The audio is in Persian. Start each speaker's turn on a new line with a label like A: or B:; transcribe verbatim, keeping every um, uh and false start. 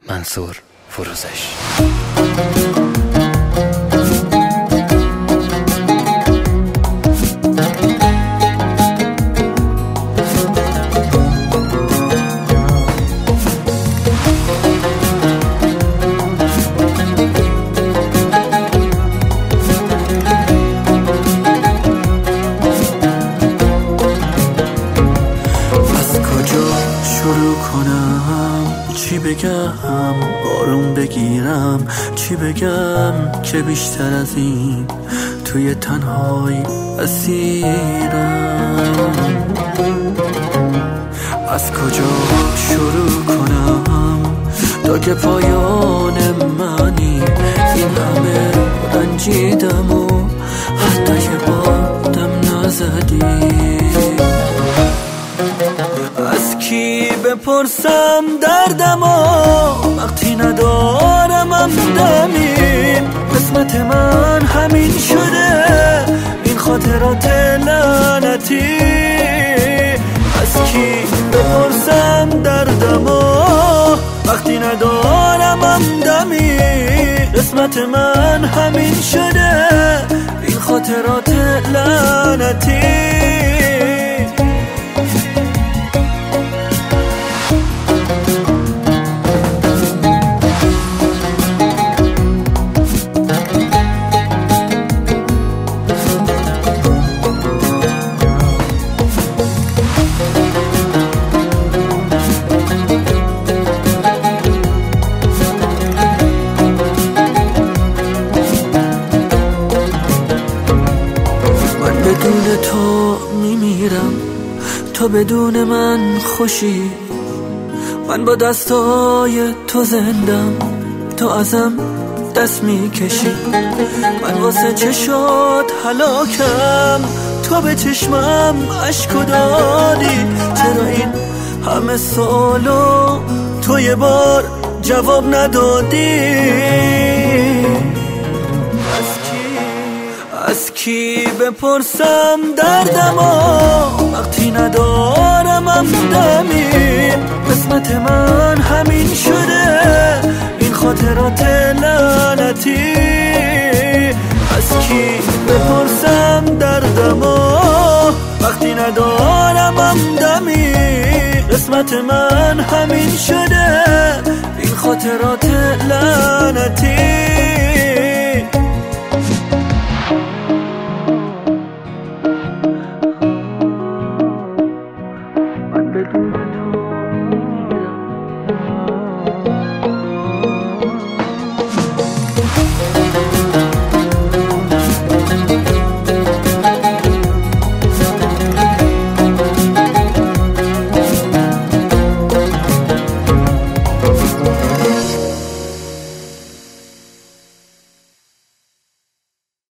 A: منصور فروزش.
B: شروع کنم چی بگم، آروم بگیرم چی بگم که بیشتر از این توی تنهایی اسیرم. از کجا شروع کنم تا که پایان منی، این همه رنجیدم و حتی یه بادم نزدی. از کی بپرسم دردمو وقتی ندارم همدمی؟ قسمت من همین شده، این خاطرات لعنتی. از کی بپرسم دردمو وقتی ندارم همدمی؟ قسمت من همین شده، این خاطرات لعنتی. بدون تو میمیرم، تو بدون من خوشی. من با دستای تو زندم، تو ازم دست میکشی. من واسه چشات هلاکم، تو به چشمم عشقو دادی. چرا این همه سالو تو یه بار جواب ندادی؟ از کی بپرسم دردمو وقتی ندارم همدمی؟ قسمت من همین شده، این خاطرات لعنتی. از کی بپرسم دردمو وقتی ندارم همدمی؟ قسمت من همین شده، این خاطرات لعنتی.